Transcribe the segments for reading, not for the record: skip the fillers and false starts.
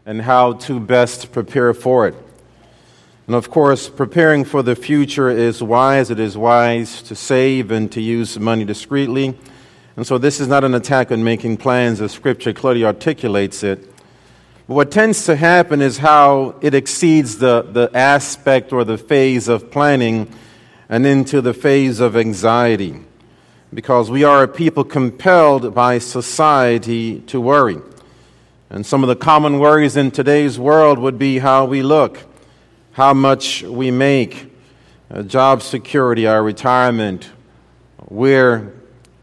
and how to best prepare for it. And of course, preparing for the future is wise. It is wise to save and to use money discreetly. And so this is not an attack on making plans as Scripture clearly articulates it. But what tends to happen is how it exceeds the aspect or the phase of planning and into the phase of anxiety. Because we are a people compelled by society to worry. And some of the common worries in today's world would be how we look, how much we make, job security, our retirement, where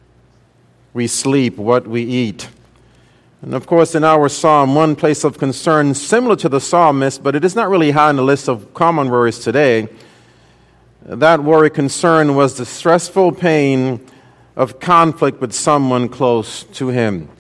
we sleep, what we eat. And of course, in our psalm, one place of concern similar to the psalmist, but it is not really high on the list of common worries today. That worry concern was the stressful pain of conflict with someone close to him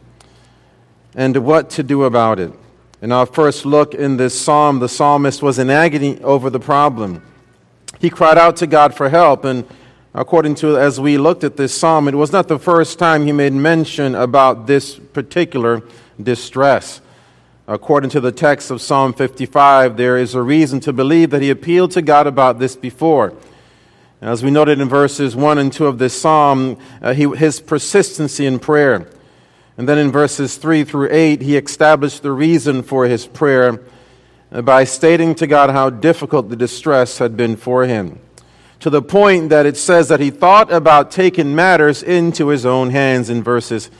and what to do about it. In our first look in this psalm, the psalmist was in agony over the problem. He cried out to God for help, and according to, as we looked at this psalm, it was not the first time he made mention about this particular distress. According to the text of Psalm 55, there is a reason to believe that he appealed to God about this before. As we noted in verses 1 and 2 of this psalm, his persistency in prayer. And then in verses 3 through 8, he established the reason for his prayer by stating to God how difficult the distress had been for him, to the point that it says that he thought about taking matters into his own hands in verses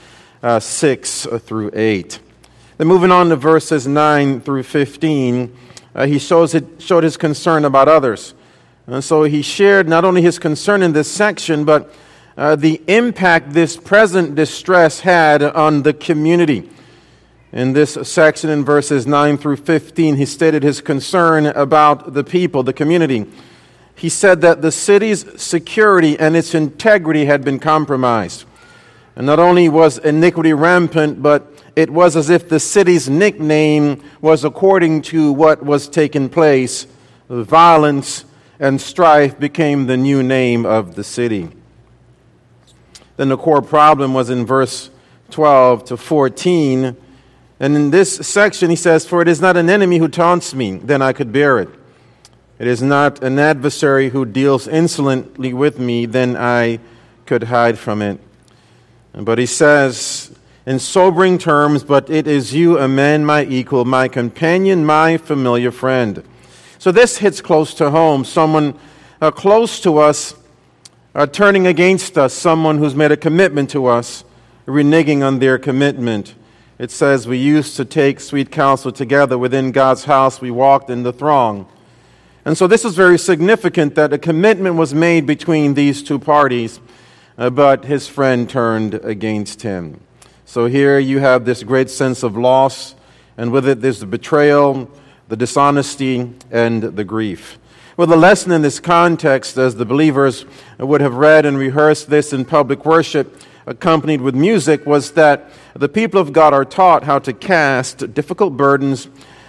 6 through 8. Then moving on to verses 9 through 15, he showed his concern about others. And so he shared not only his concern in this section, but the impact this present distress had on the community. In this section in verses 9 through 15, he stated his concern about the people, the community. He said that the city's security and its integrity had been compromised. And not only was iniquity rampant, but it was as if the city's nickname was according to what was taking place. Violence and strife became the new name of the city. Then the core problem was in verse 12 to 14. And in this section he says, "For it is not an enemy who taunts me, then I could bear it. It is not an adversary who deals insolently with me, then I could hide from it." But he says in sobering terms, "But it is you, a man my equal, my companion, my familiar friend." So this hits close to home. Someone close to us turning against us, someone who's made a commitment to us, reneging on their commitment. It says, "We used to take sweet counsel together within God's house. We walked in the throng." And so this is very significant that a commitment was made between these two parties, but his friend turned against him. So here you have this great sense of loss, and with it there's the betrayal, the dishonesty, and the grief. Well, the lesson in this context, as the believers would have read and rehearsed this in public worship, accompanied with music, was that the people of God are taught how to cast difficult burdens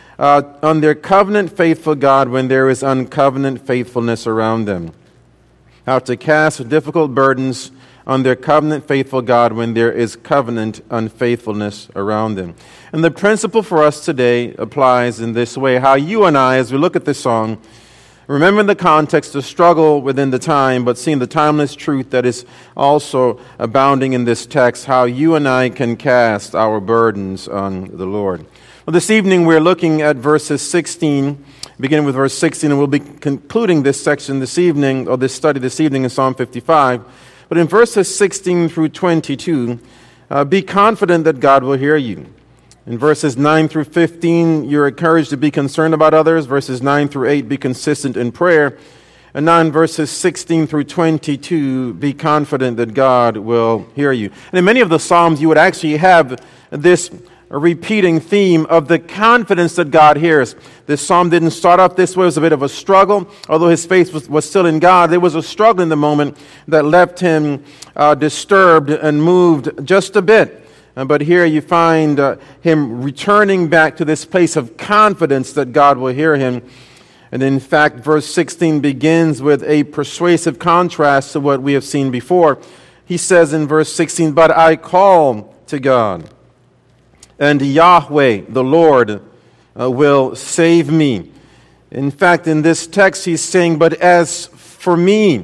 on their covenant-faithful God when there is uncovenant faithfulness around them. How to cast difficult burdens on their covenant-faithful God when there is covenant unfaithfulness around them. And the principle for us today applies in this way. How you and I, as we look at this song, remember in the context the struggle within the time, but seeing the timeless truth that is also abounding in this text, how you and I can cast our burdens on the Lord. Well, this evening we're looking at verses 16, beginning with verse 16, and we'll be concluding this section this evening, or this study this evening in Psalm 55. But in verses 16 through 22, be confident that God will hear you. In verses 9 through 15, you're encouraged to be concerned about others. Verses 9 through 8, be consistent in prayer. And now in verses 16 through 22, be confident that God will hear you. And in many of the Psalms, you would actually have this repeating theme of the confidence that God hears. This psalm didn't start off this way. It was a bit of a struggle. Although his faith was still in God, there was a struggle in the moment that left him disturbed and moved just a bit. But here you find him returning back to this place of confidence that God will hear him. And in fact, verse 16 begins with a persuasive contrast to what we have seen before. He says in verse 16, "But I call to God, and Yahweh, the Lord, will save me. In fact, in this text, he's saying, but as for me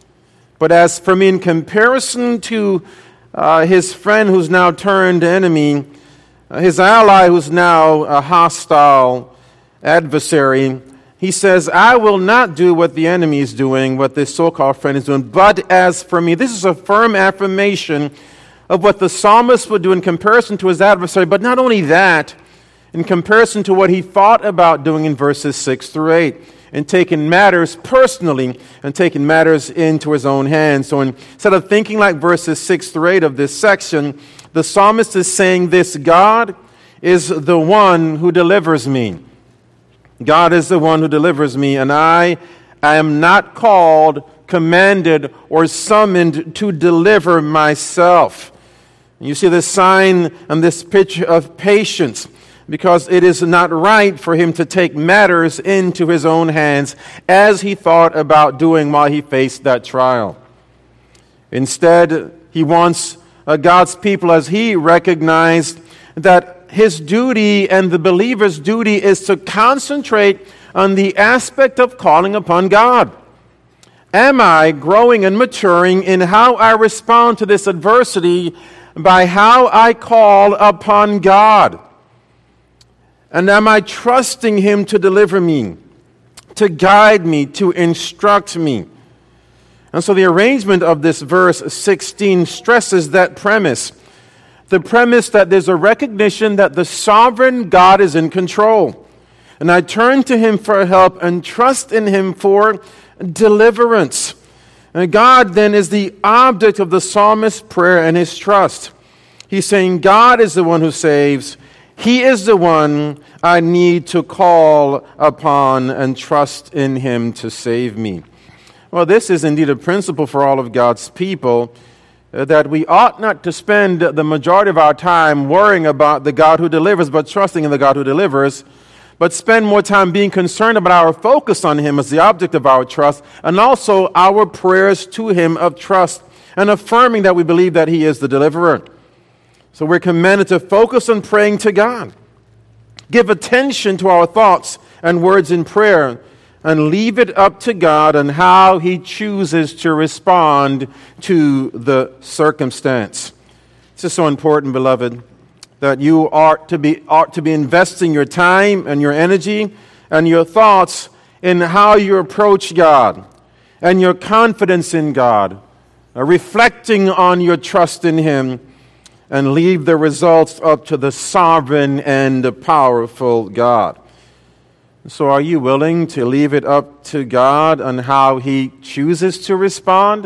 in comparison to his friend who's now turned enemy, his ally who's now a hostile adversary, he says, I will not do what the enemy is doing, what this so-called friend is doing, but as for me. This is a firm affirmation of what the psalmist would do in comparison to his adversary, but not only that, in comparison to what he thought about doing in verses 6 through 8, and taking matters personally and taking matters into his own hands. So instead of thinking like verses 6 through 8 of this section, the psalmist is saying this: God is the one who delivers me. God is the one who delivers me, and I am not called, commanded, or summoned to deliver myself. You see this sign and this picture of patience, because it is not right for him to take matters into his own hands as he thought about doing while he faced that trial. Instead, he wants God's people, as he recognized that his duty and the believer's duty is to concentrate on the aspect of calling upon God. Am I growing and maturing in how I respond to this adversity by how I call upon God? And am I trusting him to deliver me, to guide me, to instruct me? And so the arrangement of this verse 16 stresses that premise. The premise that there's a recognition that the sovereign God is in control. And I turn to him for help and trust in him for deliverance. And God then is the object of the psalmist's prayer and his trust. He's saying God is the one who saves. He is the one I need to call upon and trust in him to save me. Well, this is indeed a principle for all of God's people, that we ought not to spend the majority of our time worrying about the God who delivers, but trusting in the God who delivers, but spend more time being concerned about our focus on him as the object of our trust, and also our prayers to him of trust, and affirming that we believe that he is the deliverer. So we're commanded to focus on praying to God, give attention to our thoughts and words in prayer, and leave it up to God on how he chooses to respond to the circumstance. This is so important, beloved, that you ought to be investing your time and your energy and your thoughts in how you approach God and your confidence in God, reflecting on your trust in him, and leave the results up to the sovereign and the powerful God. So are you willing to leave it up to God on how he chooses to respond?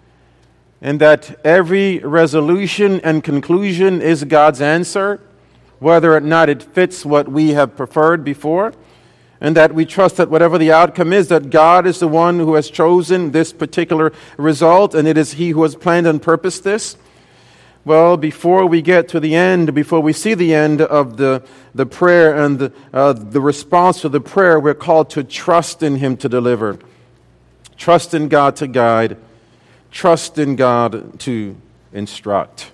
And that every resolution and conclusion is God's answer, whether or not it fits what we have preferred before? And that we trust that whatever the outcome is, that God is the one who has chosen this particular result, and it is he who has planned and purposed this? Well, before we get to the end, before we see the end of the prayer and the response to the prayer, we're called to trust in him to deliver. Trust in God to guide. Trust in God to instruct.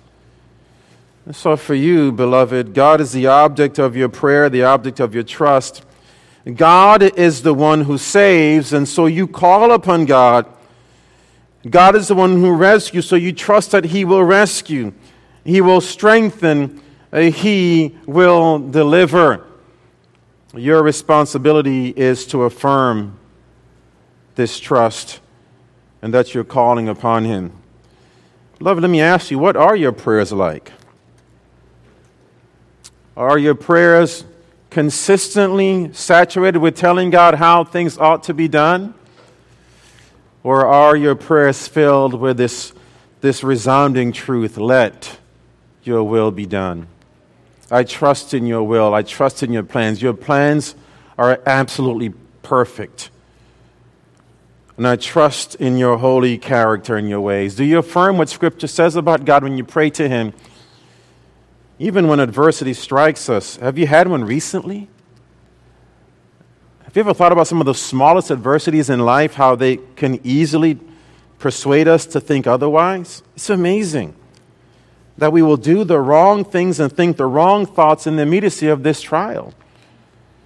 And so for you, beloved, God is the object of your prayer, the object of your trust. God is the one who saves, and so you call upon God. God is the one who rescues, so you trust that he will rescue. He will strengthen. He will deliver. Your responsibility is to affirm this trust and that you're calling upon him. Beloved, let me ask you, what are your prayers like? Are your prayers consistently saturated with telling God how things ought to be done? Or are your prayers filled with this resounding truth, let your will be done? I trust in your will. I trust in your plans. Your plans are absolutely perfect. And I trust in your holy character and your ways. Do you affirm what Scripture says about God when you pray to him? Even when adversity strikes us. Have you had one recently? Have you ever thought about some of the smallest adversities in life, how they can easily persuade us to think otherwise? It's amazing that we will do the wrong things and think the wrong thoughts in the immediacy of this trial.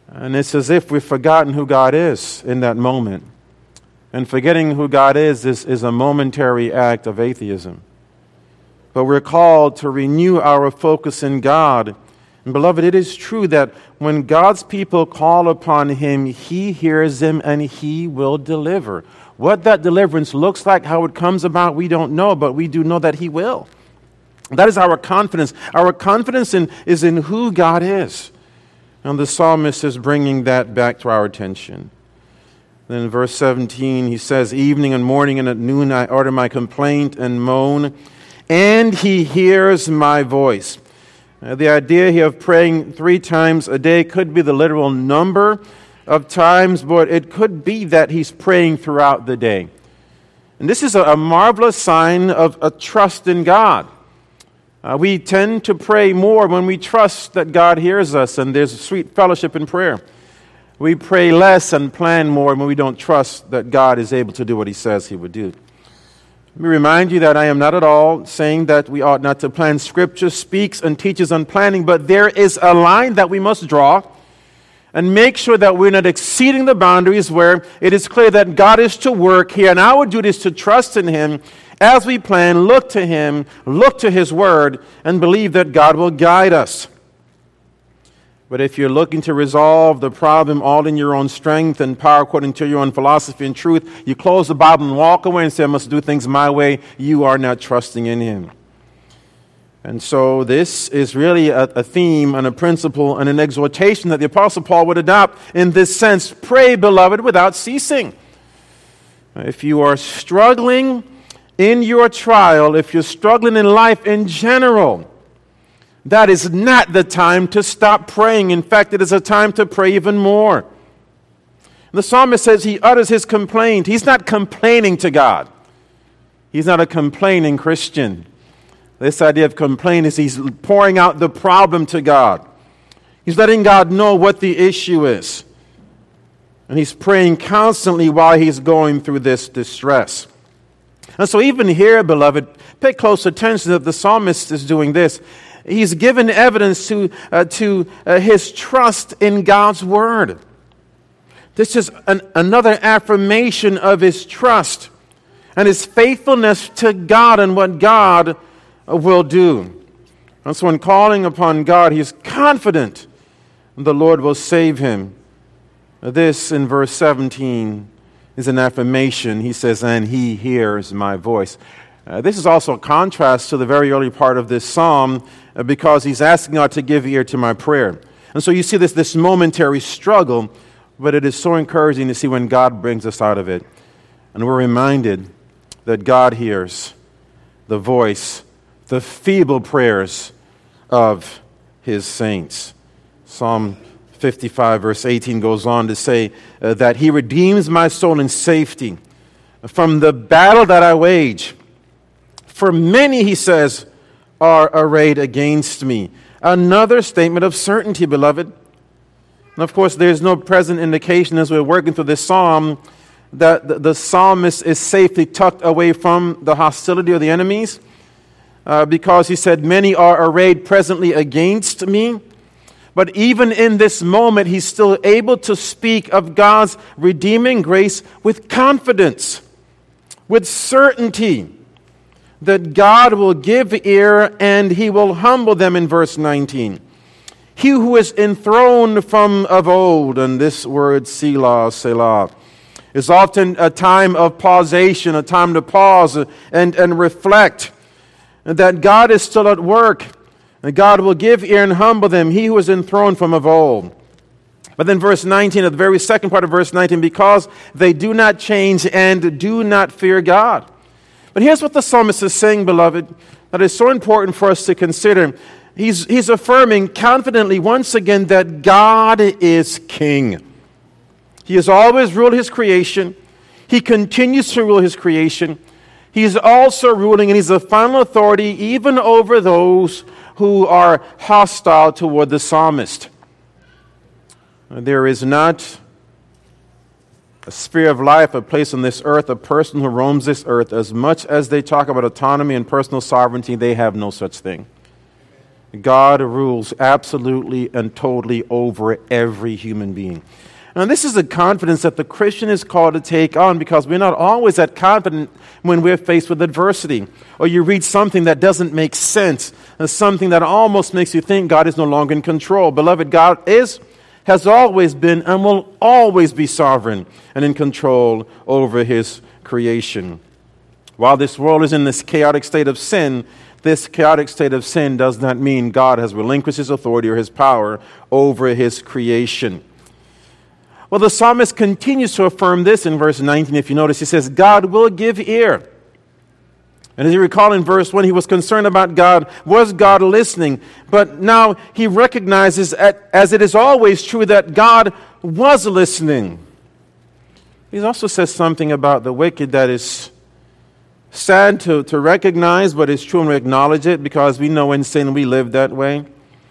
And it's as if we've forgotten who God is in that moment. And forgetting who God is a momentary act of atheism. But we're called to renew our focus in God. And beloved, it is true that when God's people call upon Him, He hears them and He will deliver. What that deliverance looks like, how it comes about, we don't know, but we do know that He will. That is our confidence. Our confidence is in who God is. And the psalmist is bringing that back to our attention. Then in verse 17, he says, "Evening and morning and at noon I utter my complaint and moan, and He hears my voice." The idea here of praying 3 times a day could be the literal number of times, but it could be that he's praying throughout the day. And this is a marvelous sign of a trust in God. We tend to pray more when we trust that God hears us, and there's sweet fellowship in prayer. We pray less and plan more when we don't trust that God is able to do what He says He would do. Let me remind you that I am not at all saying that we ought not to plan. Scripture speaks and teaches on planning, but there is a line that we must draw and make sure that we're not exceeding the boundaries where it is clear that God is to work here, and our duty is to trust in Him as we plan, look to Him, look to His Word, and believe that God will guide us. But if you're looking to resolve the problem all in your own strength and power according to your own philosophy and truth, you close the Bible and walk away and say, "I must do things my way," you are not trusting in Him. And so this is really a theme and a principle and an exhortation that the Apostle Paul would adopt in this sense. Pray, beloved, without ceasing. If you are struggling in your trial, if you're struggling in life in general, that is not the time to stop praying. In fact, it is a time to pray even more. The psalmist says he utters his complaint. He's not complaining to God. He's not a complaining Christian. This idea of complaint is he's pouring out the problem to God. He's letting God know what the issue is. And he's praying constantly while he's going through this distress. And so even here, beloved, pay close attention that the psalmist is doing this. He's given evidence to his trust in God's Word. This is another affirmation of his trust and his faithfulness to God and what God will do. And so in calling upon God, he's confident the Lord will save him. This, in verse 17, is an affirmation. He says, "And He hears my voice." This is also a contrast to the very early part of this psalm because he's asking God to give ear to my prayer. And so you see this momentary struggle, but it is so encouraging to see when God brings us out of it. And we're reminded that God hears the voice, the feeble prayers of His saints. Psalm 55 verse 18 goes on to say that He redeems my soul in safety from the battle that I wage. For many, he says, are arrayed against me. Another statement of certainty, beloved. And of course, there's no present indication as we're working through this psalm that the psalmist is safely tucked away from the hostility of the enemies because he said, "Many are arrayed presently against me." But even in this moment, he's still able to speak of God's redeeming grace with confidence, with certainty, that God will give ear and He will humble them in verse 19. He who is enthroned from of old, and this word Selah, Selah, is often a time of pausation, a time to pause and reflect that God is still at work, and God will give ear and humble them, He who is enthroned from of old. But then verse 19, at the very second part of verse 19, because they do not change and do not fear God. But here's what the psalmist is saying, beloved, that is so important for us to consider. He's affirming confidently once again that God is king. He has always ruled His creation. He continues to rule His creation. He's also ruling, and He's the final authority even over those who are hostile toward the psalmist. There is not a sphere of life, a place on this earth, a person who roams this earth. As much as they talk about autonomy and personal sovereignty, they have no such thing. God rules absolutely and totally over every human being. And this is a confidence that the Christian is called to take on, because we're not always that confident when we're faced with adversity, or you read something that doesn't make sense, and something that almost makes you think God is no longer in control. Beloved, God has always been and will always be sovereign and in control over His creation. While this world is in this chaotic state of sin, this chaotic state of sin does not mean God has relinquished His authority or His power over His creation. Well, the psalmist continues to affirm this in verse 19. If you notice, he says, God will give ear. And as you recall in verse 1, he was concerned about God. Was God listening? But now he recognizes, as it is always true, that God was listening. He also says something about the wicked that is sad to recognize, but it's true and we acknowledge it, because we know in sin we live that way.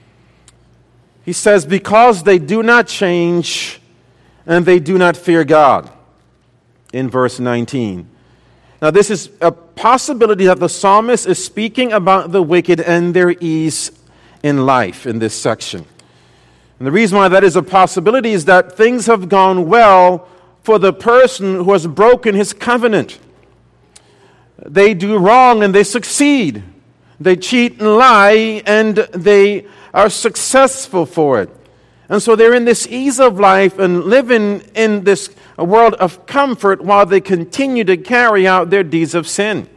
He says, because they do not change and they do not fear God, in verse 19. Now, this is a possibility that the psalmist is speaking about the wicked and their ease in life in this section. And the reason why that is a possibility is that things have gone well for the person who has broken his covenant. They do wrong and they succeed. They cheat and lie and they are successful for it. And so they're in this ease of life and living in this world of comfort while they continue to carry out their deeds of sin.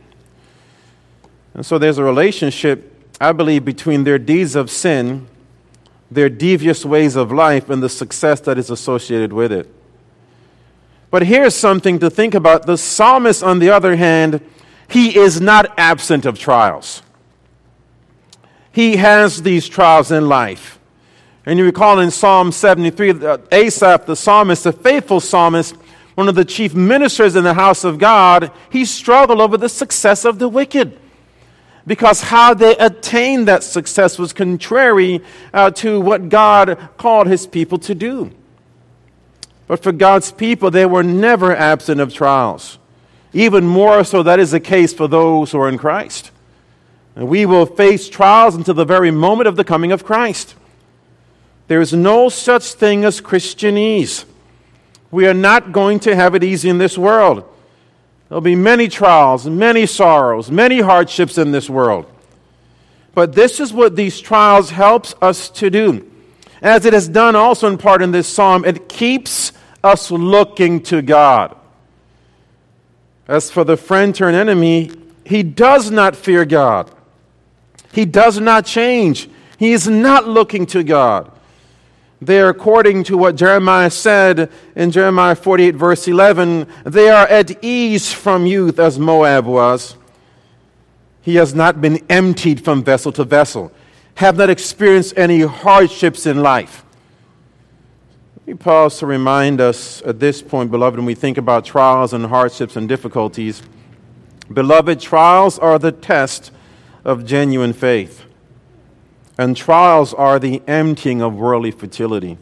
And so there's a relationship, I believe, between their deeds of sin, their devious ways of life, and the success that is associated with it. But here's something to think about. The psalmist, on the other hand, he is not absent of trials. He has these trials in life. And you recall in Psalm 73, Asaph, the psalmist, the faithful psalmist, one of the chief ministers in the house of God, he struggled over the success of the wicked, because how they attained that success was contrary to what God called His people to do. But for God's people, they were never absent of trials. Even more so, that is the case for those who are in Christ. And we will face trials until the very moment of the coming of Christ. There is no such thing as Christian ease. We are not going to have it easy in this world. There'll be many trials, many sorrows, many hardships in this world. But this is what these trials helps us to do. As it has done also in part in this psalm, it keeps us looking to God. As for the friend turned enemy, he does not fear God. He does not change. He is not looking to God. They are, according to what Jeremiah said in Jeremiah 48, verse 11, they are at ease from youth as Moab was. He has not been emptied from vessel to vessel, have not experienced any hardships in life. Let me pause to remind us at this point, beloved, when we think about trials and hardships and difficulties. Beloved, trials are the test of genuine faith. And trials are the emptying of worldly futility.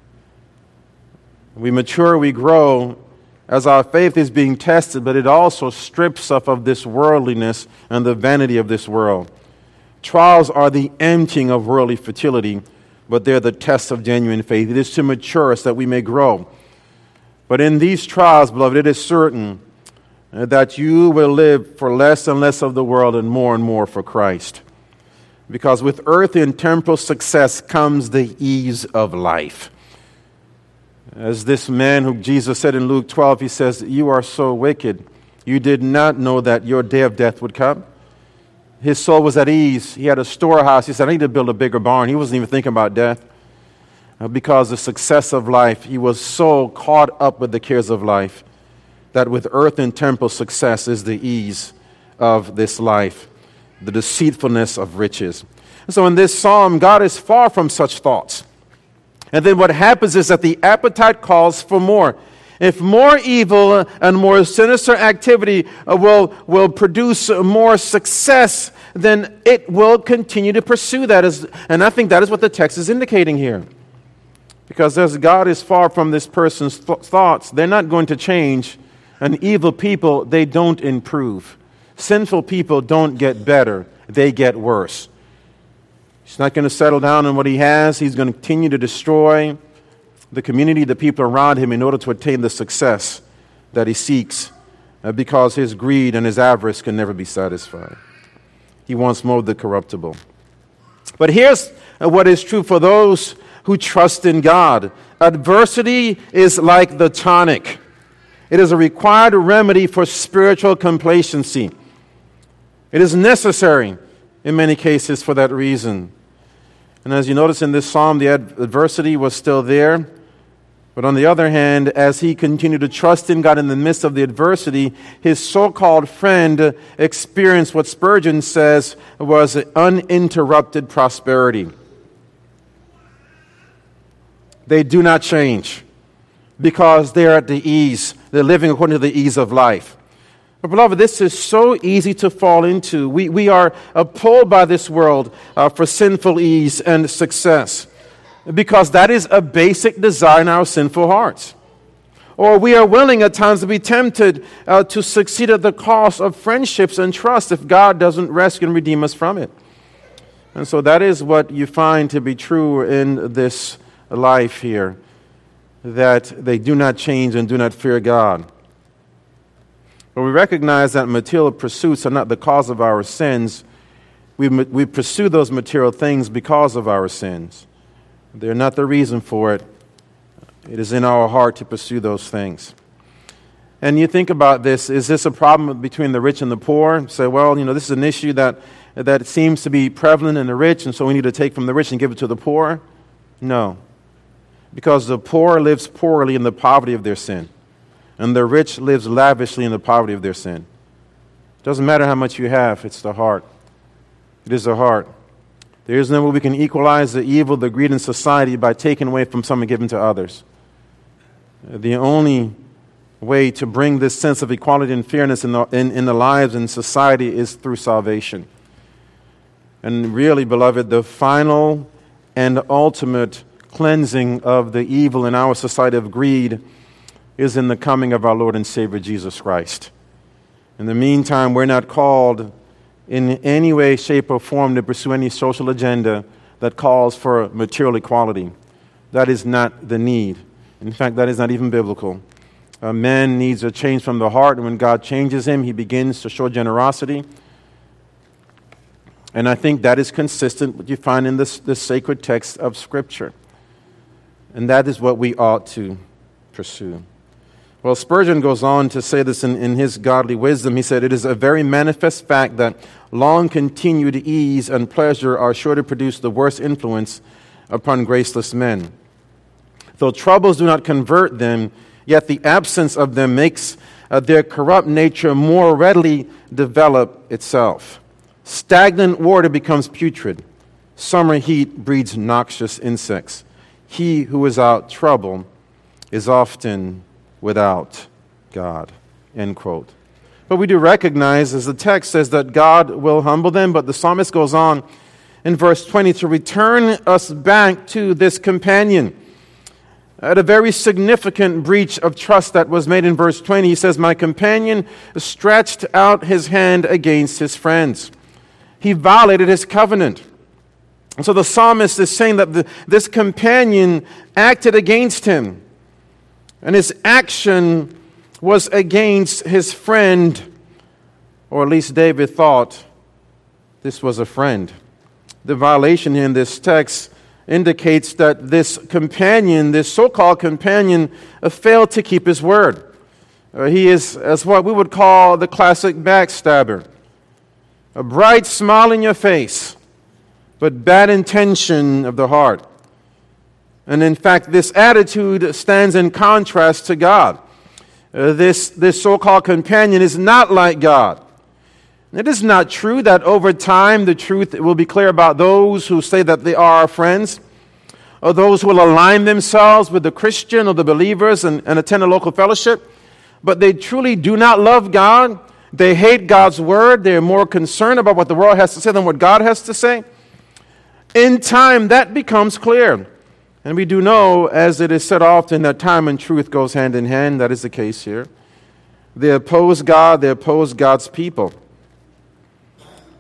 We mature, we grow as our faith is being tested, but it also strips us of this worldliness and the vanity of this world. Trials are the emptying of worldly futility, but they're the test of genuine faith. It is to mature us that we may grow. But in these trials, beloved, it is certain that you will live for less and less of the world and more for Christ. Because with earthly and temporal success comes the ease of life. As this man who Jesus said in Luke 12, he says, you are so wicked. You did not know that your day of death would come. His soul was at ease. He had a storehouse. He said, I need to build a bigger barn. He wasn't even thinking about death. Because the success of life, he was so caught up with the cares of life that with earth and temporal success is the ease of this life, the deceitfulness of riches. And so in this psalm, God is far from such thoughts. And then what happens is that the appetite calls for more. If more evil and more sinister activity will produce more success, then it will continue to pursue that. And I think that is what the text is indicating here. Because as God is far from this person's thoughts, they're not going to change. And evil people, they don't improve. Sinful people don't get better, they get worse. He's not going to settle down on what he has. He's going to continue to destroy the community, the people around him, in order to attain the success that he seeks, because his greed and his avarice can never be satisfied. He wants more of the corruptible. But here's what is true for those who trust in God. Adversity is like the tonic. It is a required remedy for spiritual complacency. It is necessary in many cases for that reason. And as you notice in this psalm, the adversity was still there. But on the other hand, as he continued to trust in God in the midst of the adversity, his so-called friend experienced what Spurgeon says was uninterrupted prosperity. They do not change because they are at the ease. They're living according to the ease of life. But beloved, this is so easy to fall into. We are pulled by this world for sinful ease and success, because that is a basic desire in our sinful hearts. Or we are willing at times to be tempted to succeed at the cost of friendships and trust if God doesn't rescue and redeem us from it. And so that is what you find to be true in this life here, that they do not change and do not fear God. But we recognize that material pursuits are not the cause of our sins. We pursue those material things because of our sins. They're not the reason for it. It is in our heart to pursue those things. And you think about this, is this a problem between the rich and the poor? Say, well, this is an issue that seems to be prevalent in the rich, and so we need to take from the rich and give it to the poor? No. Because the poor lives poorly in the poverty of their sin, and the rich lives lavishly in the poverty of their sin. It doesn't matter how much you have, it's the heart. It is the heart. There is no way we can equalize the evil, the greed in society by taking away from some and giving to others. The only way to bring this sense of equality and fairness in the lives and society is through salvation. And really, beloved, the final and ultimate cleansing of the evil in our society of greed is in the coming of our Lord and Savior Jesus Christ. In the meantime, we're not called in any way, shape, or form to pursue any social agenda that calls for material equality. That is not the need. In fact, that is not even biblical. A man needs a change from the heart, and when God changes him, he begins to show generosity. And I think that is consistent with what you find in this sacred text of Scripture. And that is what we ought to pursue. Well, Spurgeon goes on to say this in his godly wisdom. He said, "It is a very manifest fact that long-continued ease and pleasure are sure to produce the worst influence upon graceless men. Though troubles do not convert them, yet the absence of them makes their corrupt nature more readily develop itself. Stagnant water becomes putrid. Summer heat breeds noxious insects. He who is without trouble is often without God." End quote. But we do recognize, as the text says, that God will humble them, but the psalmist goes on in verse 20 to return us back to this companion. At a very significant breach of trust that was made in verse 20, he says, "My companion stretched out his hand against his friends." He violated his covenant. And so the psalmist is saying that this companion acted against him. And his action was against his friend, or at least David thought this was a friend. The violation in this text indicates that this companion, this so-called companion, failed to keep his word. He is, as what we would call the classic backstabber. A bright smile in your face, but bad intention of the heart. And in fact, this attitude stands in contrast to God. This so-called companion is not like God. It is not true that over time the truth will be clear about those who say that they are our friends, or those who will align themselves with the Christian or the believers and attend a local fellowship, but they truly do not love God. They hate God's word. They're more concerned about what the world has to say than what God has to say. In time, that becomes clear. And we do know, as it is said often, that time and truth goes hand in hand. That is the case here. They oppose God. They oppose God's people.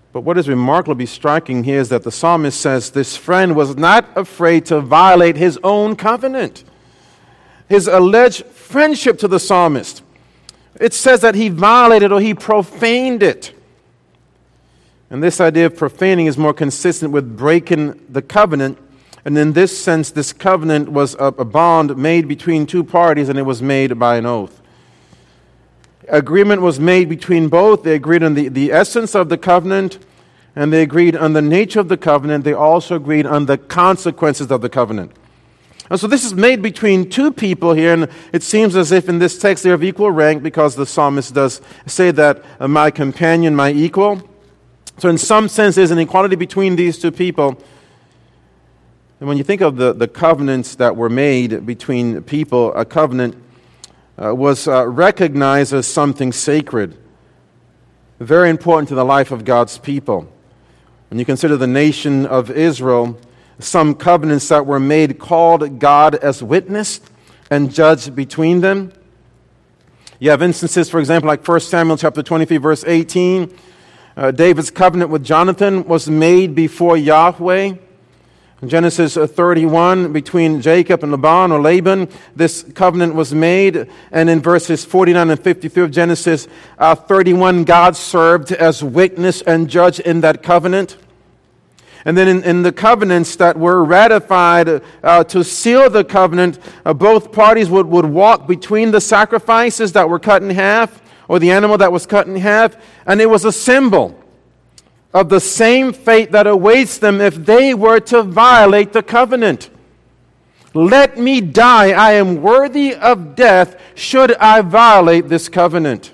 But what is remarkably striking here is that the psalmist says this friend was not afraid to violate his own covenant. His alleged friendship to the psalmist, it says that he violated or he profaned it. And this idea of profaning is more consistent with breaking the covenant. And in this sense, this covenant was a bond made between two parties, and it was made by an oath. Agreement was made between both. They agreed on the essence of the covenant, and they agreed on the nature of the covenant. They also agreed on the consequences of the covenant. And so this is made between two people here, and it seems as if in this text they're of equal rank, because the psalmist does say that my companion, my equal. So in some sense there's an equality between these two people. And when you think of the covenants that were made between people, a covenant was recognized as something sacred, very important to the life of God's people. When you consider the nation of Israel, some covenants that were made called God as witness and judge between them. You have instances, for example, like 1 Samuel chapter 23, verse 18. David's covenant with Jonathan was made before Yahweh. In Genesis 31, between Jacob and Laban, this covenant was made. And in verses 49 and 53 of Genesis 31, God served as witness and judge in that covenant. And then in the covenants that were ratified to seal the covenant, both parties would walk between the sacrifices that were cut in half, or the animal that was cut in half, and it was a symbol of the same fate that awaits them if they were to violate the covenant. Let me die. I am worthy of death should I violate this covenant.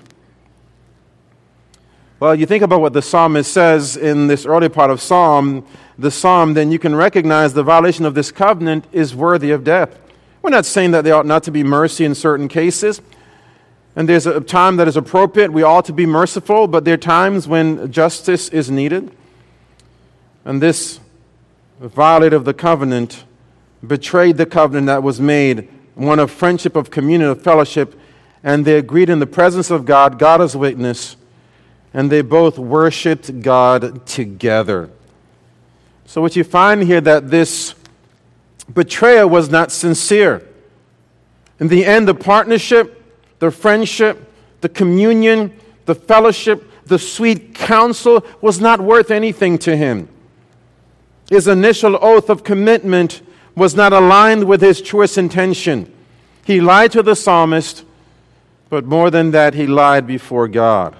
Well, you think about what the psalmist says in this early part of the psalm, then you can recognize the violation of this covenant is worthy of death. We're not saying that there ought not to be mercy in certain cases. And there's a time that is appropriate. We ought to be merciful, but there are times when justice is needed. And this violator of the covenant betrayed the covenant that was made, one of friendship, of communion, of fellowship, and they agreed in the presence of God, God as witness, and they both worshiped God together. So what you find here, that this betrayer was not sincere. In the end, the partnership, the friendship, the communion, the fellowship, the sweet counsel was not worth anything to him. His initial oath of commitment was not aligned with his truest intention. He lied to the psalmist, but more than that, he lied before God.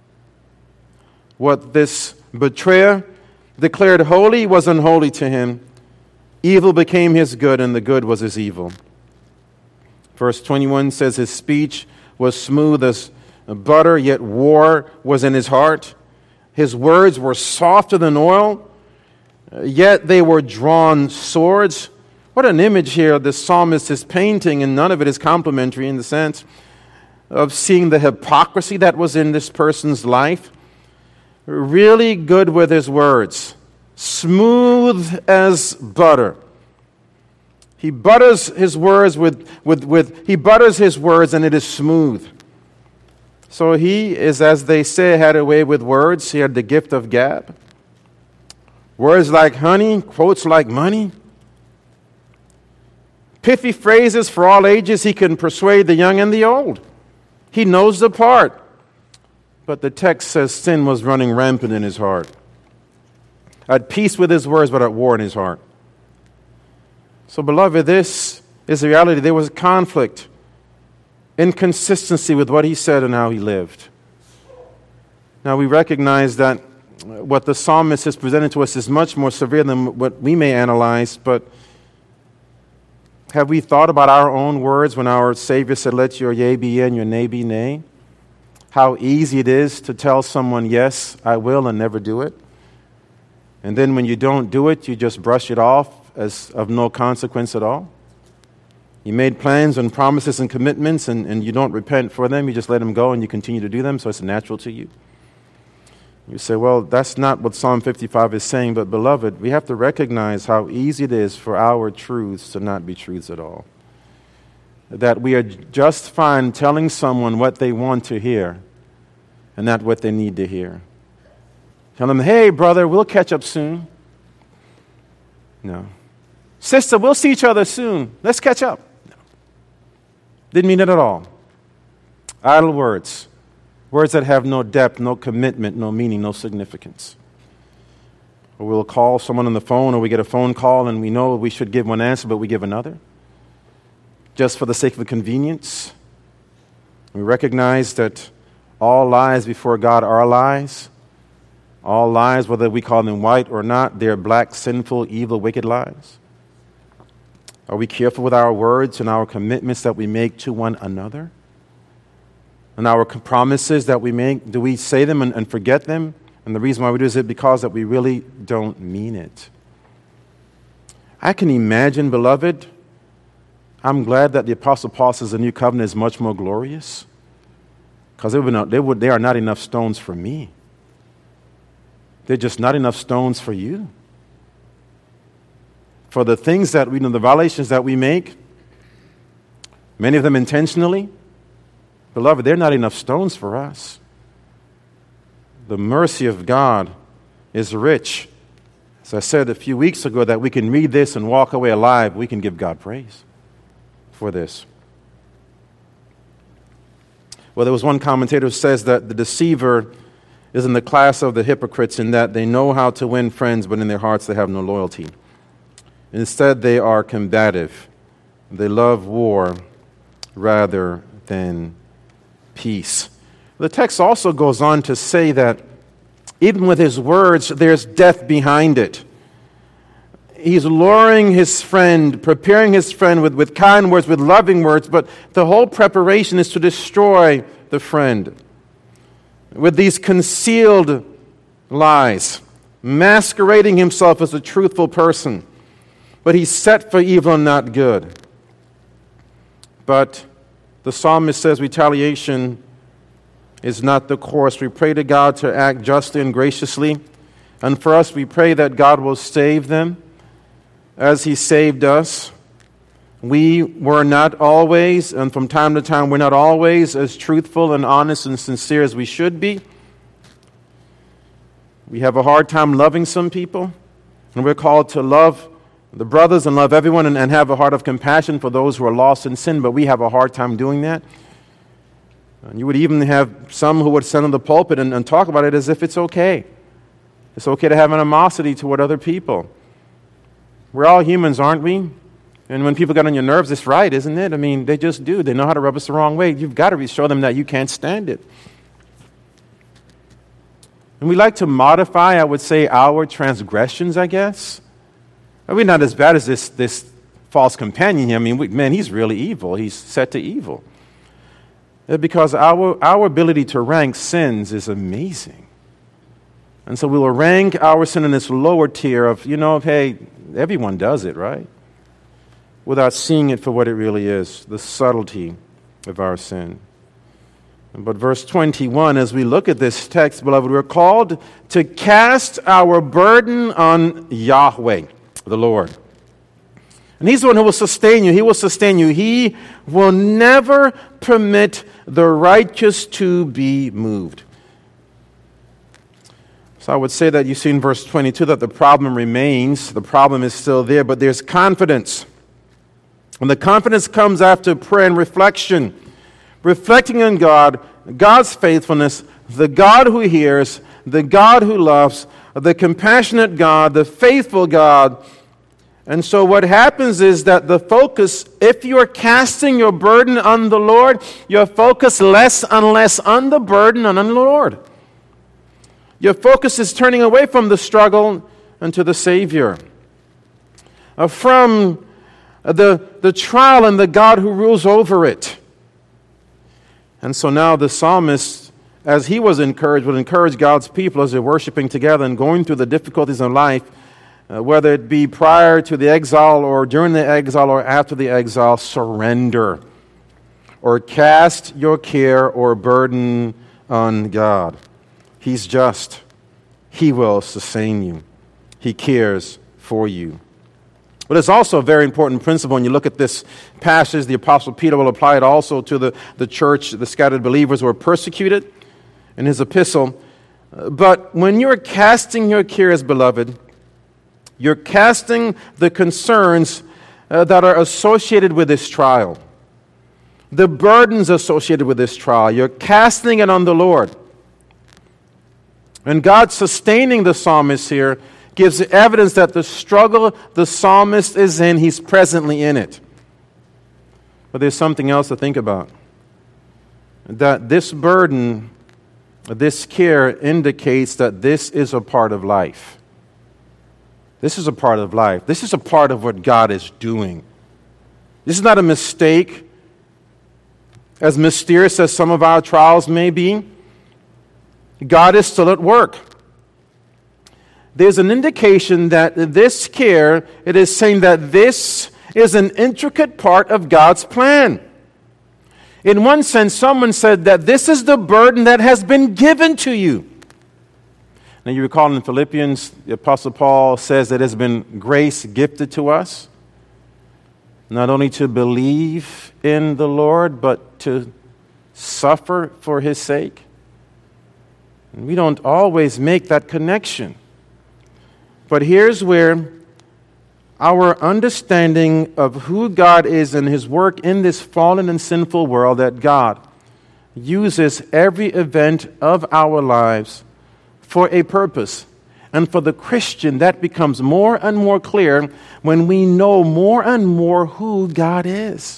What this betrayer declared holy was unholy to him. Evil became his good, and the good was his evil. Verse 21 says his speech was smooth as butter, yet war was in his heart. His words were softer than oil, yet they were drawn swords. What an image here the psalmist is painting, and none of it is complimentary in the sense of seeing the hypocrisy that was in this person's life. Really good with his words, smooth as butter. He butters his words he butters his words, and it is smooth. So he is, as they say, had a way with words. He had the gift of gab. Words like honey, quotes like money. Pithy phrases for all ages. He can persuade the young and the old. He knows the part. But the text says sin was running rampant in his heart. At peace with his words, but at war in his heart. So, beloved, this is the reality. There was conflict, inconsistency with what he said and how he lived. Now, we recognize that what the psalmist has presented to us is much more severe than what we may analyze, but have we thought about our own words when our Savior said, "Let your yea be yea and your nay be nay"? How easy it is to tell someone, "Yes, I will," and never do it. And then when you don't do it, you just brush it off as of no consequence at all. You made plans and promises and commitments, and you don't repent for them. You just let them go and you continue to do them, so it's natural to you. You say, well, that's not what Psalm 55 is saying, but beloved, we have to recognize how easy it is for our truths to not be truths at all. That we are just fine telling someone what they want to hear and not what they need to hear. Tell them, hey, brother, we'll catch up soon. No. Sister, we'll see each other soon. Let's catch up. No. Didn't mean it at all. Idle words. Words that have no depth, no commitment, no meaning, no significance. Or we'll call someone on the phone, or we get a phone call and we know we should give one answer, but we give another, just for the sake of convenience. We recognize that all lies before God are lies. All lies, whether we call them white or not, they're black, sinful, evil, wicked lies. Are we careful with our words and our commitments that we make to one another? And our promises that we make, do we say them and forget them? And the reason why we do is because that we really don't mean it. I can imagine, beloved, I'm glad that the Apostle Paul says the new covenant is much more glorious, because there are not enough stones for me. They're just not enough stones for you. For the things that we know, the violations that we make, many of them intentionally, beloved, they're not enough stones for us. The mercy of God is rich. As I said a few weeks ago, that we can read this and walk away alive, we can give God praise for this. Well, there was one commentator who says that the deceiver is in the class of the hypocrites in that they know how to win friends, but in their hearts they have no loyalty. Instead, they are combative. They love war rather than peace. The text also goes on to say that even with his words, there's death behind it. He's luring his friend, preparing his friend with kind words, with loving words, but the whole preparation is to destroy the friend with these concealed lies, masquerading himself as a truthful person. But he's set for evil and not good. But the psalmist says retaliation is not the course. We pray to God to act justly and graciously. And for us, we pray that God will save them as he saved us. We were not always, and from time to time, we're not always as truthful and honest and sincere as we should be. We have a hard time loving some people, and we're called to love the brothers and love everyone and have a heart of compassion for those who are lost in sin, but we have a hard time doing that. And you would even have some who would stand on the pulpit and talk about it as if it's okay. It's okay to have animosity toward other people. We're all humans, aren't we? And when people get on your nerves, it's right, isn't it? I mean, they just do. They know how to rub us the wrong way. You've got to show them that you can't stand it. And we like to modify, I would say, our transgressions, I guess. We're not as bad as this false companion here. I mean, he's really evil. He's set to evil. Because our ability to rank sins is amazing. And so we will rank our sin in this lower tier of, hey, everyone does it, right? Without seeing it for what it really is, the subtlety of our sin. But verse 21, as we look at this text, beloved, we're called to cast our burden on Yahweh, the Lord. And he's the one who will sustain you. He will sustain you. He will never permit the righteous to be moved. So I would say that you see in verse 22 that the problem remains. The problem is still there, but there's confidence. And the confidence comes after prayer and reflection. Reflecting on God, God's faithfulness, the God who hears, the God who loves, the compassionate God, the faithful God. And so what happens is that the focus, if you are casting your burden on the Lord, your focus less and less on the burden and on the Lord. Your focus is turning away from the struggle and to the Savior. From the trial and the God who rules over it. And so now the psalmist, as he was encouraged, would encourage God's people as they're worshiping together and going through the difficulties in life, whether it be prior to the exile or during the exile or after the exile, surrender or cast your care or burden on God. He's just. He will sustain you. He cares for you. But it's also a very important principle when you look at this passage. The Apostle Peter will apply it also to the church, the scattered believers who are persecuted. In his epistle, But when you're casting your cares, beloved, you're casting the concerns that are associated with this trial, the burdens associated with this trial. You're casting it on the Lord. And God sustaining the psalmist here gives evidence that the struggle the psalmist is in, he's presently in it. But there's something else to think about. That this burden, this care indicates that this is a part of life. This is a part of life. This is a part of what God is doing. This is not a mistake, as mysterious as some of our trials may be. God is still at work. There's an indication that this care, it is saying that this is an intricate part of God's plan. In one sense, someone said that this is the burden that has been given to you. Now you recall in Philippians, the Apostle Paul says that it has been grace gifted to us, not only to believe in the Lord, but to suffer for His sake. And we don't always make that connection. But here's where our understanding of who God is and His work in this fallen and sinful world, that God uses every event of our lives for a purpose. And for the Christian, that becomes more and more clear when we know more and more who God is.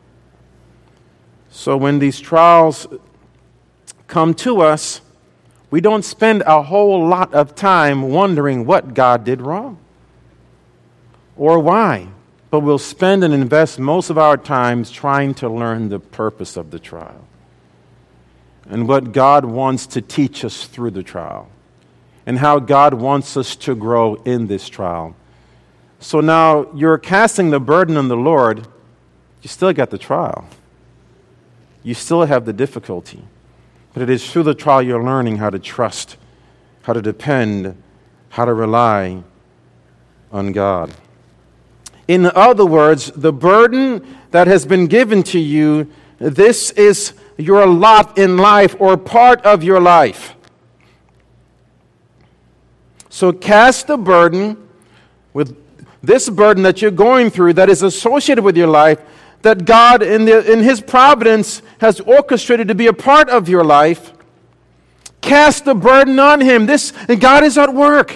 So when these trials come to us, we don't spend a whole lot of time wondering what God did wrong or why, but we'll spend and invest most of our times trying to learn the purpose of the trial and what God wants to teach us through the trial and how God wants us to grow in this trial. So now you're casting the burden on the Lord, you still got the trial. You still have the difficulty. But it is through the trial you're learning how to trust, how to depend, how to rely on God. In other words, the burden that has been given to you, this is your lot in life or part of your life. So cast the burden with this burden that you're going through that is associated with your life, that God in His providence has orchestrated to be a part of your life. Cast the burden on Him. And God is at work.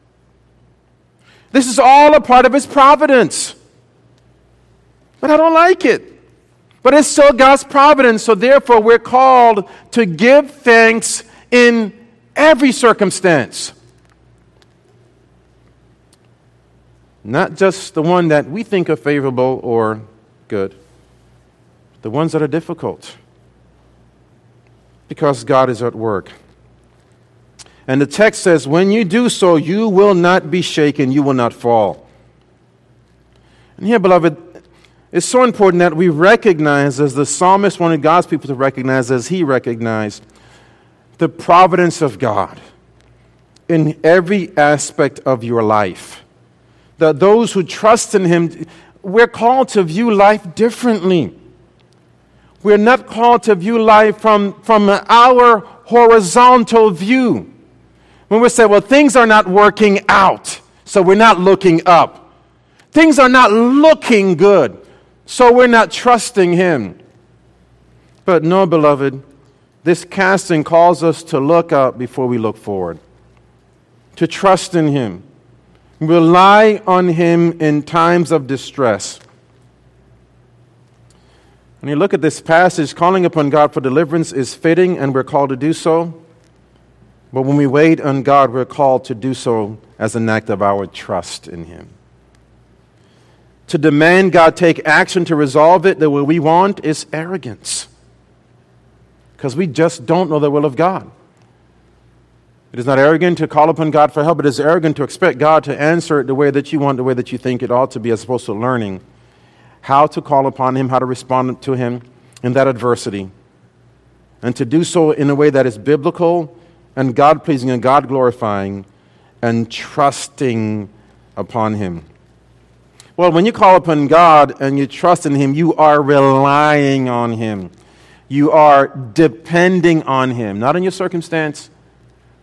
This is all a part of His providence. But I don't like it. But it's still God's providence, so therefore we're called to give thanks in every circumstance. Not just the one that we think are favorable or good, the ones that are difficult, because God is at work. And the text says, when you do so, you will not be shaken, you will not fall. And here, beloved, it's so important that we recognize, as the psalmist wanted God's people to recognize, as he recognized, the providence of God in every aspect of your life. That those who trust in Him, we're called to view life differently. We're not called to view life from our horizontal view. When we say, well, things are not working out, so we're not looking up. Things are not looking good, so we're not trusting Him. But no, beloved, this casting calls us to look up before we look forward, to trust in Him. Rely on Him in times of distress. When you look at this passage, calling upon God for deliverance is fitting, and we're called to do so. But when we wait on God, we're called to do so as an act of our trust in Him. To demand God take action to resolve it the way we want is arrogance, because we just don't know the will of God. It is not arrogant to call upon God for help. It is arrogant to expect God to answer it the way that you want, the way that you think it ought to be, as opposed to learning how to call upon Him, how to respond to Him in that adversity. And to do so in a way that is biblical and God-pleasing and God-glorifying and trusting upon Him. Well, when you call upon God and you trust in Him, you are relying on Him. You are depending on Him, not on your circumstance,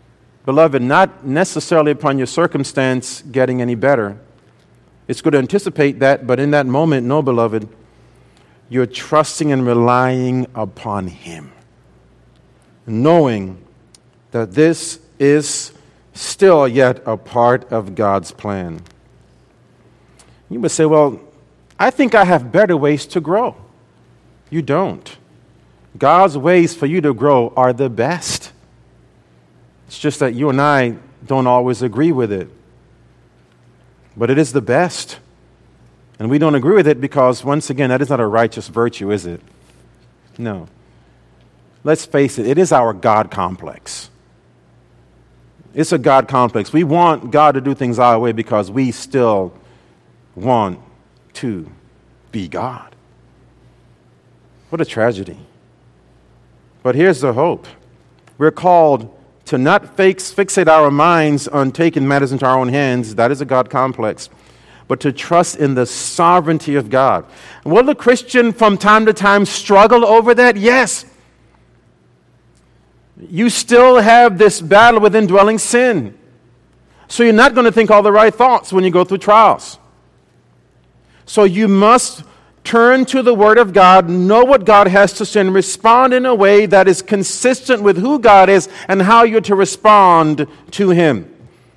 Beloved, not necessarily upon your circumstance getting any better. It's good to anticipate that, but in that moment, no, beloved, you're trusting and relying upon Him, knowing that this is still yet a part of God's plan. You would say, well, I think I have better ways to grow. You don't. God's ways for you to grow are the best. It's just that you and I don't always agree with it. But it is the best. And we don't agree with it because, once again, that is not a righteous virtue, is it? No. Let's face it, it is our God complex. It's a God complex. We want God to do things our way because we still want to be God. What a tragedy. But here's the hope. We're called to not fixate our minds on taking matters into our own hands. That is a God complex. But to trust in the sovereignty of God. Will the Christian from time to time struggle over that? Yes. You still have this battle with indwelling sin. So you're not going to think all the right thoughts when you go through trials. So you must turn to the Word of God, know what God has to say, and respond in a way that is consistent with who God is and how you're to respond to Him.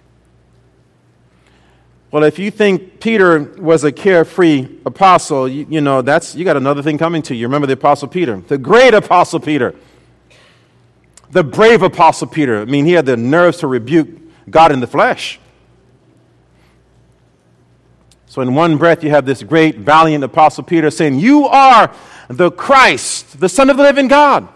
Well, if you think Peter was a carefree apostle, you got another thing coming to you. Remember the Apostle Peter, the great Apostle Peter, the brave Apostle Peter. I mean, he had the nerves to rebuke God in the flesh. So in one breath, you have this great, valiant Apostle Peter saying, "You are the Christ, the Son of the living God."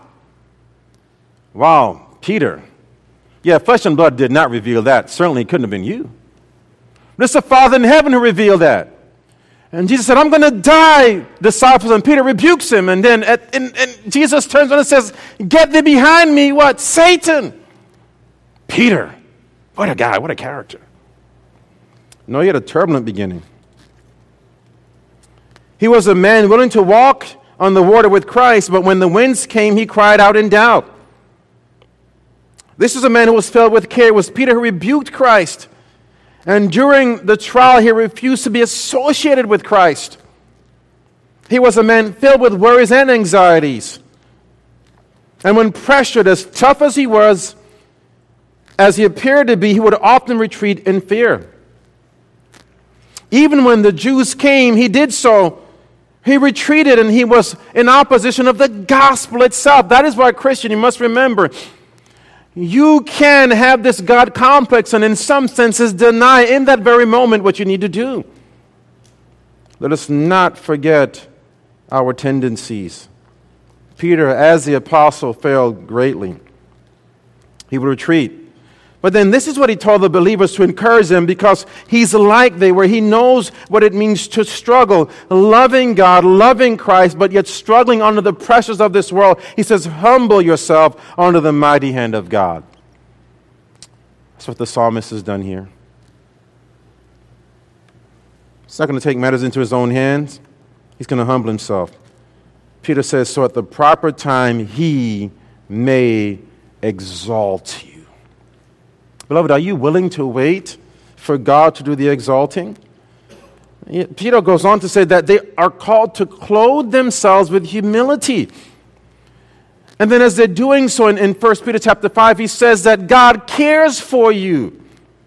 Wow, Peter. Yeah, flesh and blood did not reveal that. Certainly it couldn't have been you. But it's the Father in heaven who revealed that. And Jesus said, "I'm going to die, disciples." And Peter rebukes him. And then and Jesus turns around and says, "Get thee behind me," what? Satan. Peter. What a guy, what a character. No, he had a turbulent beginning. He was a man willing to walk on the water with Christ, but when the winds came, he cried out in doubt. This is a man who was filled with care. It was Peter who rebuked Christ. And during the trial, he refused to be associated with Christ. He was a man filled with worries and anxieties. And when pressured, as tough as he was, as he appeared to be, he would often retreat in fear. Even when the Jews came, he did so. He retreated and he was in opposition of the gospel itself. That is why, Christian, you must remember, you can have this God complex and in some senses deny in that very moment what you need to do. Let us not forget our tendencies. Peter, as the apostle, failed greatly. He would retreat. But then this is what he told the believers to encourage them, because he's like they were. He knows what it means to struggle, loving God, loving Christ, but yet struggling under the pressures of this world. He says, humble yourself under the mighty hand of God. That's what the psalmist has done here. He's not going to take matters into his own hands. He's going to humble himself. Peter says, so at the proper time he may exalt you. Beloved, are you willing to wait for God to do the exalting? Peter goes on to say that they are called to clothe themselves with humility. And then as they're doing so in 1 Peter chapter 5, he says that God cares for you.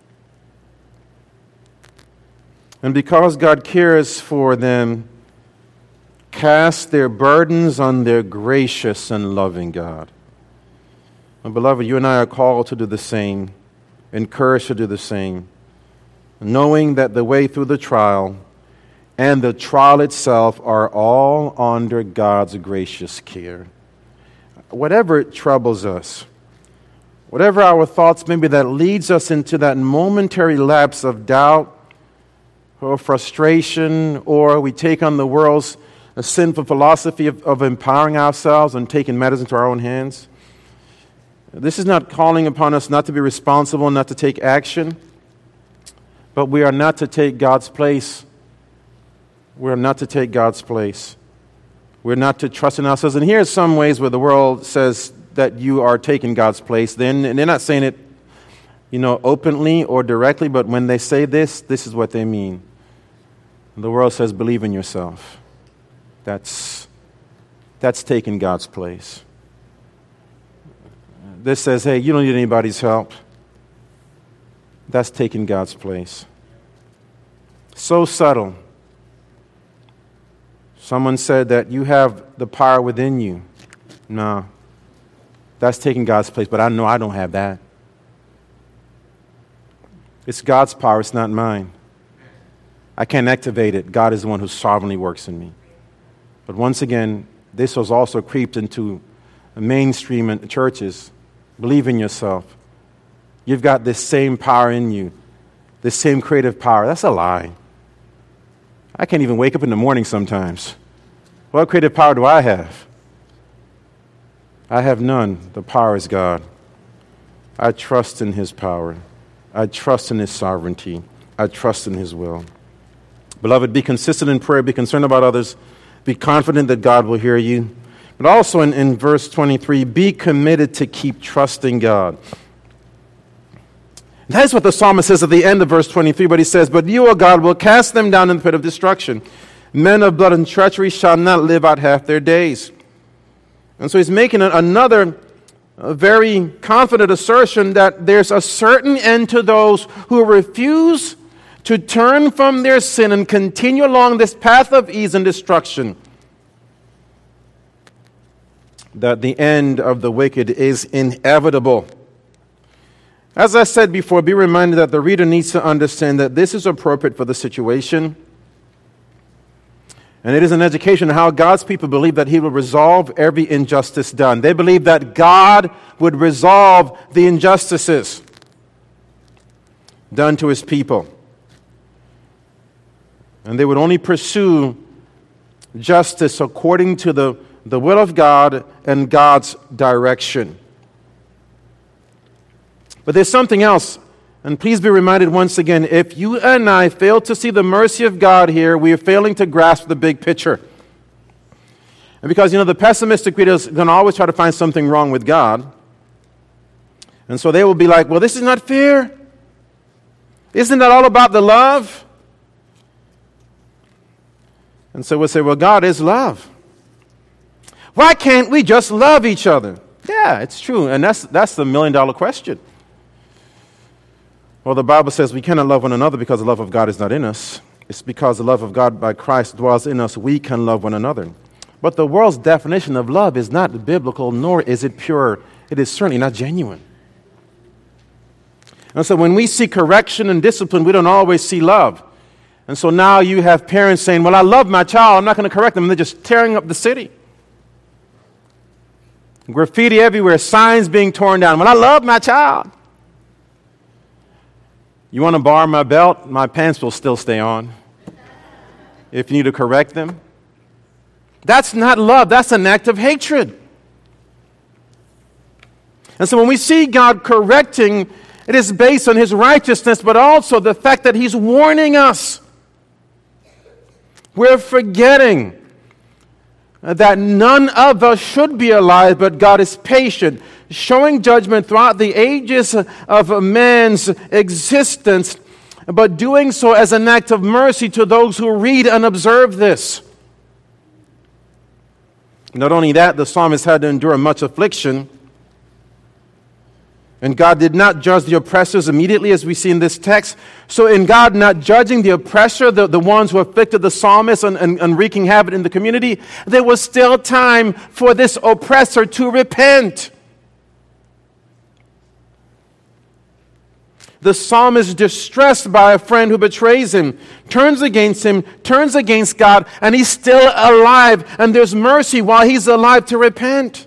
And because God cares for them, cast their burdens on their gracious and loving God. And beloved, you and I are called to do the same. Encouraged to do the same, knowing that the way through the trial and the trial itself are all under God's gracious care. Whatever troubles us, whatever our thoughts may be that leads us into that momentary lapse of doubt or frustration, or we take on the world's sinful philosophy of empowering ourselves and taking matters into our own hands. This is not calling upon us not to be responsible, not to take action, but we are not to take God's place. We are not to take God's place. We're not to trust in ourselves. And here's some ways where the world says that you are taking God's place. Then, and they're not saying it openly or directly, but when they say this, this is what they mean. The world says, believe in yourself. That's taking God's place. This says, hey, you don't need anybody's help. That's taking God's place. So subtle. Someone said that you have the power within you. No, that's taking God's place, but I know I don't have that. It's God's power, it's not mine. I can't activate it. God is the one who sovereignly works in me. But once again, this has also creeped into mainstream churches. Believe in yourself. You've got this same power in you, this same creative power. That's a lie. I can't even wake up in the morning sometimes. What creative power do I have? I have none. The power is God. I trust in His power. I trust in His sovereignty. I trust in His will. Beloved, be consistent in prayer. Be concerned about others. Be confident that God will hear you. But also in verse 23, be committed to keep trusting God. That is what the psalmist says at the end of verse 23, but he says, but you, O God, will cast them down in the pit of destruction. Men of blood and treachery shall not live out half their days. And so he's making another very confident assertion that there's a certain end to those who refuse to turn from their sin and continue along this path of ease and destruction. That the end of the wicked is inevitable. As I said before, be reminded that the reader needs to understand that this is appropriate for the situation. And it is an education of how God's people believe that He will resolve every injustice done. They believe that God would resolve the injustices done to His people. And they would only pursue justice according to the will of God and God's direction. But there's something else, and please be reminded once again, if you and I fail to see the mercy of God here, we are failing to grasp the big picture. And because, the pessimistic reader is going to always try to find something wrong with God. And so they will be like, well, this is not fair. Isn't that all about the love? And so we'll say, well, God is love. Why can't we just love each other? Yeah, it's true. And that's the million-dollar question. Well, the Bible says we cannot love one another because the love of God is not in us. It's because the love of God by Christ dwells in us, we can love one another. But the world's definition of love is not biblical, nor is it pure. It is certainly not genuine. And so when we see correction and discipline, we don't always see love. And so now you have parents saying, well, I love my child, I'm not going to correct them. And they're just tearing up the city. Graffiti everywhere, signs being torn down. Well, I love my child. You want to borrow my belt? My pants will still stay on. If you need to correct them. That's not love. That's an act of hatred. And so when we see God correcting, it is based on His righteousness, but also the fact that He's warning us. We're forgetting that none of us should be alive, but God is patient, showing judgment throughout the ages of man's existence, but doing so as an act of mercy to those who read and observe this. Not only that, the psalmist had to endure much affliction, and God did not judge the oppressors immediately, as we see in this text. So in God not judging the oppressor, the ones who afflicted the psalmist and wreaking havoc in the community, there was still time for this oppressor to repent. The psalmist is distressed by a friend who betrays him, turns against God, and he's still alive. And there's mercy while he's alive to repent.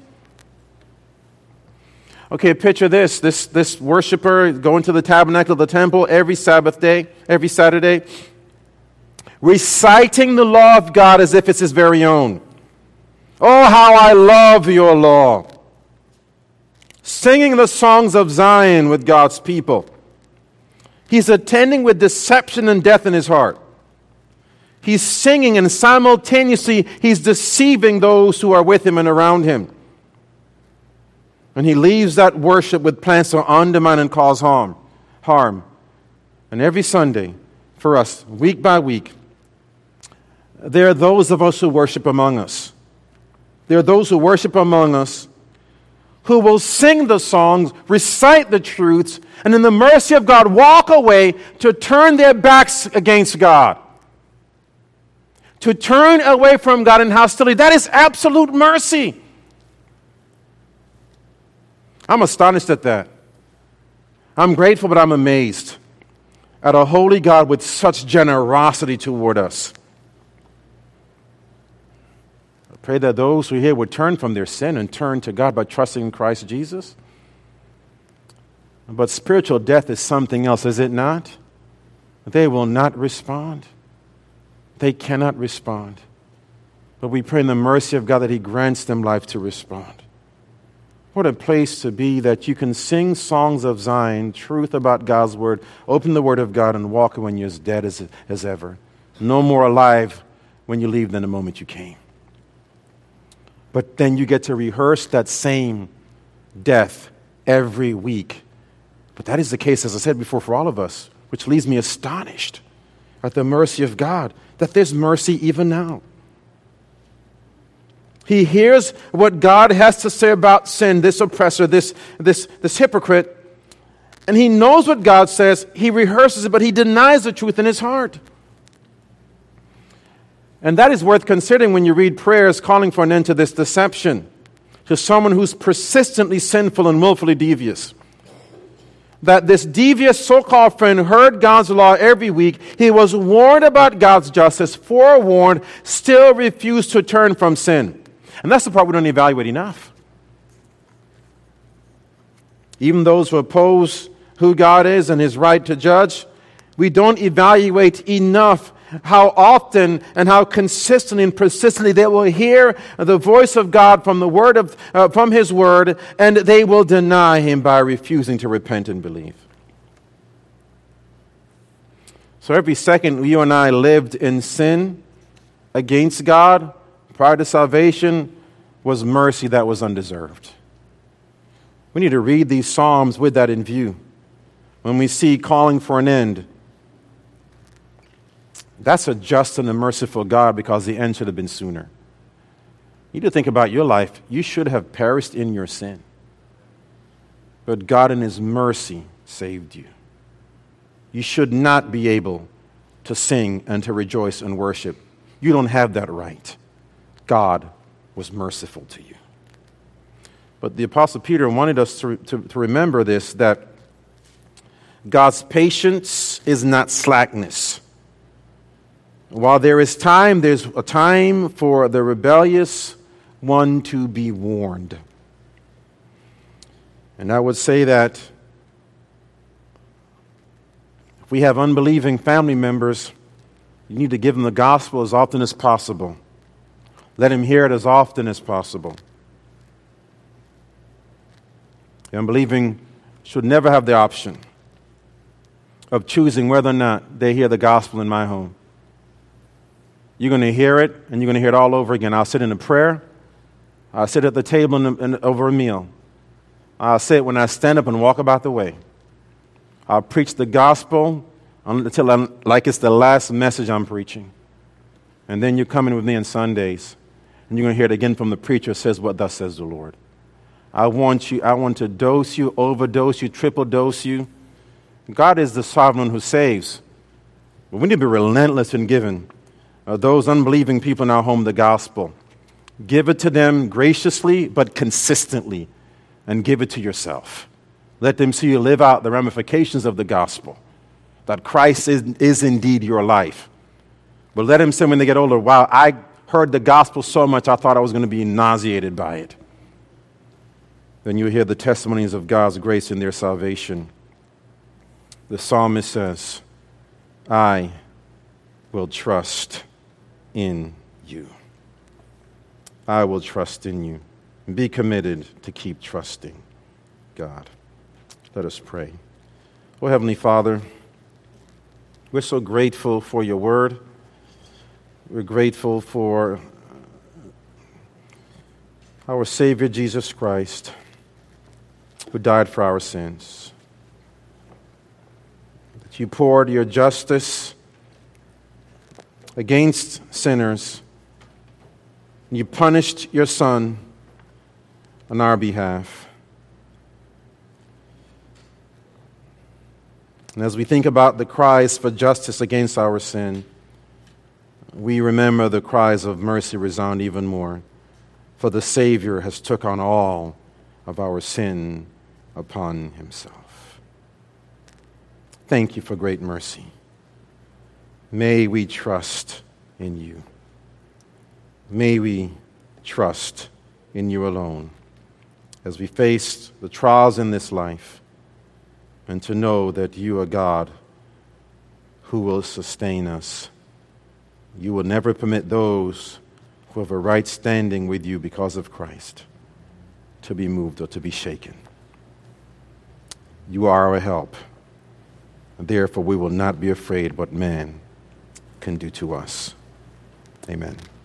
Okay, picture this worshiper going to the tabernacle of the temple every Sabbath day, every Saturday, reciting the law of God as if it's his very own. Oh, how I love your law. Singing the songs of Zion with God's people. He's attending with deception and death in his heart. He's singing and simultaneously he's deceiving those who are with him and around him. And he leaves that worship with plans to undermine and cause harm. harm. And every Sunday, for us, week by week, there are those of us who worship among us. There are those who worship among us who will sing the songs, recite the truths, and in the mercy of God walk away to turn their backs against God. To turn away from God in hostility. That is absolute mercy. I'm astonished at that. I'm grateful, but I'm amazed at a holy God with such generosity toward us. I pray that those who here would turn from their sin and turn to God by trusting in Christ Jesus. But spiritual death is something else, is it not? They will not respond. They cannot respond. But we pray in the mercy of God that He grants them life to respond. What a place to be that you can sing songs of Zion, truth about God's Word, open the Word of God, and walk when you're as dead as ever. No more alive when you leave than the moment you came. But then you get to rehearse that same death every week. But that is the case, as I said before, for all of us, which leaves me astonished at the mercy of God, that there's mercy even now. He hears what God has to say about sin, this oppressor, this hypocrite, and he knows what God says. He rehearses it, but he denies the truth in his heart. And that is worth considering when you read prayers calling for an end to this deception, to someone who's persistently sinful and willfully devious. That this devious so-called friend heard God's law every week. He was warned about God's justice, forewarned, still refused to turn from sin. And that's the part we don't evaluate enough. Even those who oppose who God is and His right to judge, we don't evaluate enough how often and how consistently and persistently they will hear the voice of God from the word from His Word, and they will deny Him by refusing to repent and believe. So every second you and I lived in sin against God prior to salvation was mercy that was undeserved. We need to read these Psalms with that in view. When we see calling for an end, that's a just and a merciful God, because the end should have been sooner. You need to think about your life. You should have perished in your sin. But God in His mercy saved you. You should not be able to sing and to rejoice and worship. You don't have that right. God was merciful to you. But the Apostle Peter wanted us to remember this, that God's patience is not slackness. While there is time, there's a time for the rebellious one to be warned. And I would say that if we have unbelieving family members, you need to give them the gospel as often as possible. Let him hear it as often as possible. The unbelieving should never have the option of choosing whether or not they hear the gospel in my home. You're going to hear it, and you're going to hear it all over again. I'll sit in a prayer. I'll sit at the table over a meal. I'll sit when I stand up and walk about the way. I'll preach the gospel until like it's the last message I'm preaching. And then you're coming with me on Sundays, and you're going to hear it again from the preacher, says what thus says the Lord. I want to dose you, overdose you, triple dose you. God is the sovereign one who saves. But we need to be relentless in giving those unbelieving people in our home the gospel. Give it to them graciously but consistently, and give it to yourself. Let them see you live out the ramifications of the gospel, that Christ is indeed your life. But let them say when they get older, wow, I heard the gospel so much I thought I was going to be nauseated by it. Then you hear the testimonies of God's grace in their salvation. The psalmist says, I will trust in you. I will trust in you. Be committed to keep trusting God. Let us pray. Oh, Heavenly Father, we're so grateful for your word. We're grateful for our Savior, Jesus Christ, who died for our sins. You poured your justice against sinners. You punished your Son on our behalf. And as we think about the cries for justice against our sin, we remember the cries of mercy resound even more. For the Savior has took on all of our sin upon himself. Thank you for great mercy. May we trust in you. May we trust in you alone as we face the trials in this life, and to know that you are God who will sustain us. You will never permit those who have a right standing with you because of Christ to be moved or to be shaken. You are our help. Therefore, we will not be afraid what man can do to us. Amen.